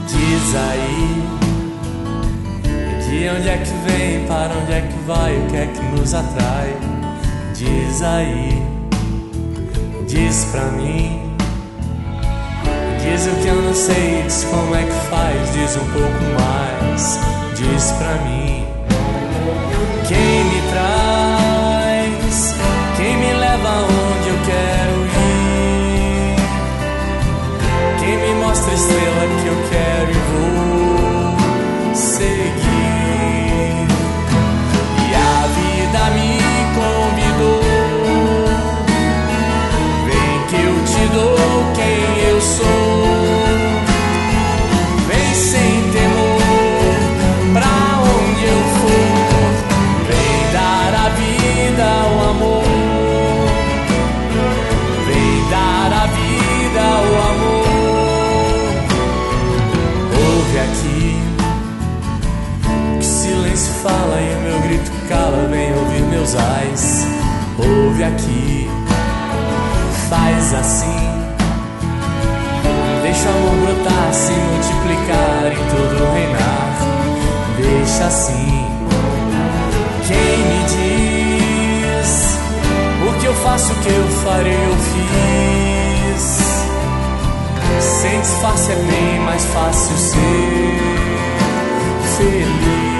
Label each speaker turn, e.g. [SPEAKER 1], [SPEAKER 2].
[SPEAKER 1] Diz aí, de onde é que vem, para onde é que vai, o que é que nos atrai? Diz aí, diz pra mim. Diz o que eu não sei, diz como é que faz, diz um pouco mais, diz pra mim. Quem me traz, quem me leva aonde eu quero ir, quem me mostra a estrela que eu quero e vou seguir. E a vida me convidou, vem que eu te dou quem eu sou. Vem sem temor, pra onde eu for, vem dar a vida ao amor, vem dar a vida ao amor. Ouve aqui, que silêncio fala e o meu grito cala, vem ouvir meus ais. Ouve aqui, faz assim, deixa o amor brotar, se multiplicar e tudo reinar. Deixa assim. Quem me diz o que eu faço, o que eu farei, eu fiz. Sem disfarce é bem mais fácil ser feliz.